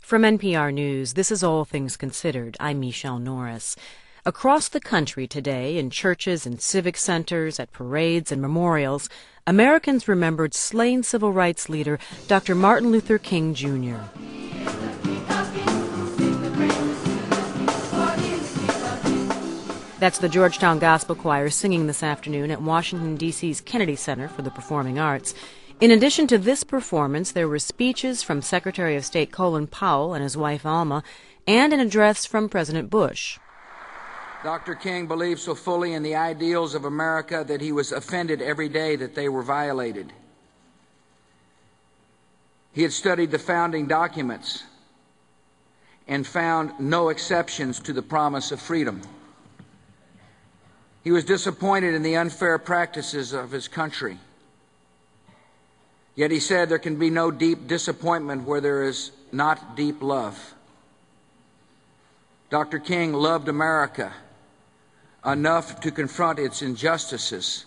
From NPR News, this is All Things Considered. I'm Michelle Norris. Across the country today, in churches and civic centers, at parades and memorials, Americans remembered slain civil rights leader Dr. Martin Luther King, Jr. That's the Georgetown Gospel Choir singing this afternoon at Washington, D.C.'s Kennedy Center for the Performing Arts. In addition to this performance, there were speeches from Secretary of State Colin Powell and his wife Alma, and an address from President Bush. Dr. King believed so fully in the ideals of America that he was offended every day that they were violated. He had studied the founding documents and found no exceptions to the promise of freedom. He was disappointed in the unfair practices of his country. Yet he said there can be no deep disappointment where there is not deep love. Dr. King loved America enough to confront its injustices,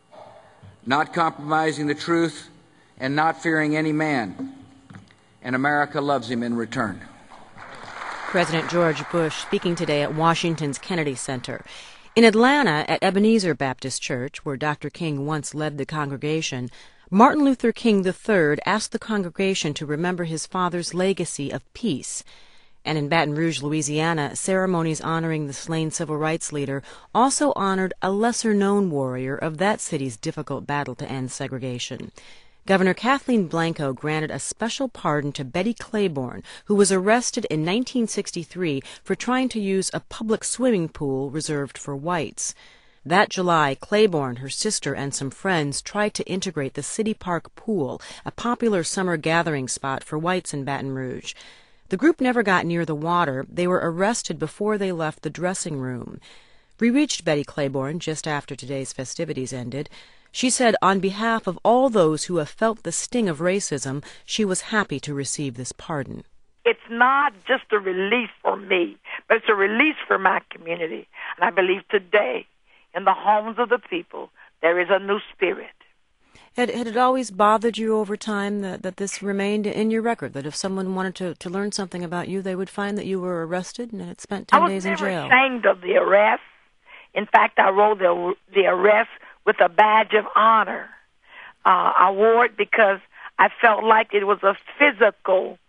not compromising the truth and not fearing any man. And America loves him in return. President George Bush speaking today at Washington's Kennedy Center. In Atlanta, at Ebenezer Baptist Church, where Dr. King once led the congregation, Martin Luther King III asked the congregation to remember his father's legacy of peace. And in Baton Rouge, Louisiana, ceremonies honoring the slain civil rights leader also honored a lesser-known warrior of that city's difficult battle to end segregation. Governor Kathleen Blanco granted a special pardon to Betty Claiborne, who was arrested in 1963 for trying to use a public swimming pool reserved for whites. That July, Claiborne, her sister, and some friends tried to integrate the City Park Pool, a popular summer gathering spot for whites in Baton Rouge. The group never got near the water. They were arrested before they left the dressing room. We reached Betty Claiborne just after today's festivities ended. She said on behalf of all those who have felt the sting of racism, she was happy to receive this pardon. It's not just a release for me, but it's a release for my community. And I believe today, in the homes of the people, there is a new spirit. Had it always bothered you over time that this remained in your record, that if someone wanted to learn something about you, they would find that you were arrested and had spent 10 days in jail? I was never ashamed of the arrest. In fact, I wrote the arrest with a badge of honor. I wore it because I felt like it was a physical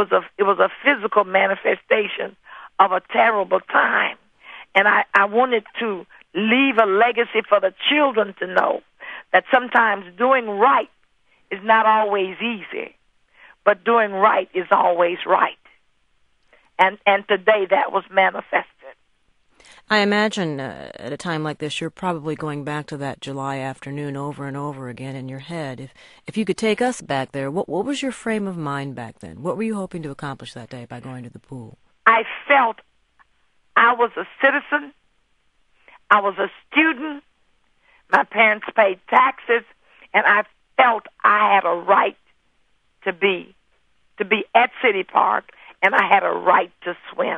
manifestation of a terrible time. And I wanted to leave a legacy for the children to know that sometimes doing right is not always easy, but doing right is always right. And today that was manifested. I imagine at a time like this, you're probably going back to that July afternoon over and over again in your head. If you could take us back there, what was your frame of mind back then? What were you hoping to accomplish that day by going to the pool? I felt I was a citizen. I was a student. My parents paid taxes, and I felt I had a right to be at City Park, and I had a right to swim.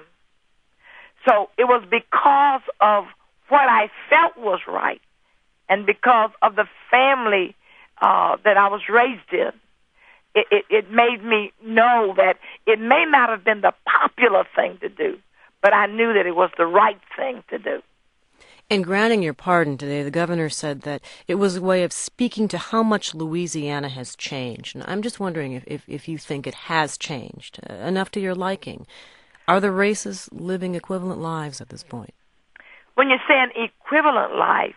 So it was because of what I felt was right, and because of the family that I was raised in. It made me know that it may not have been the popular thing to do, but I knew that it was the right thing to do. In granting your pardon today, the governor said that it was a way of speaking to how much Louisiana has changed. And I'm just wondering if you think it has changed enough to your liking. Are the races living equivalent lives at this point? When you say an equivalent life,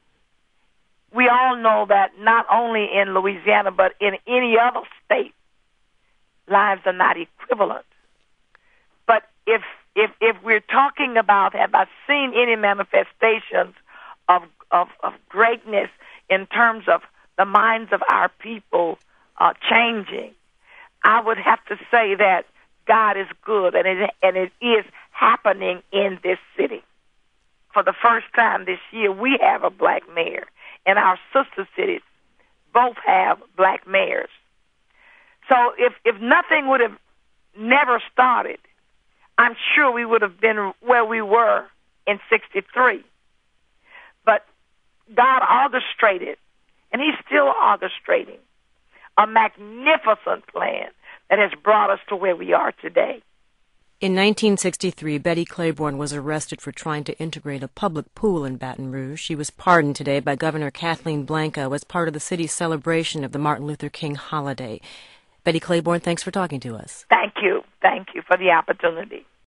we all know that not only in Louisiana but in any other state, lives are not equivalent. But if we're talking about, have I seen any manifestations of greatness in terms of the minds of our people changing, I would have to say that God is good, and it is happening in this city. For the first time this year, we have a black mayor, and our sister cities both have black mayors. So if nothing would have never started, I'm sure we would have been where we were in 63. But God orchestrated, and he's still orchestrating, a magnificent plan that has brought us to where we are today. In 1963, Betty Claiborne was arrested for trying to integrate a public pool in Baton Rouge. She was pardoned today by Governor Kathleen Blanco as part of the city's celebration of the Martin Luther King holiday. Betty Claiborne, thanks for talking to us. Thank you. Thank you for the opportunity.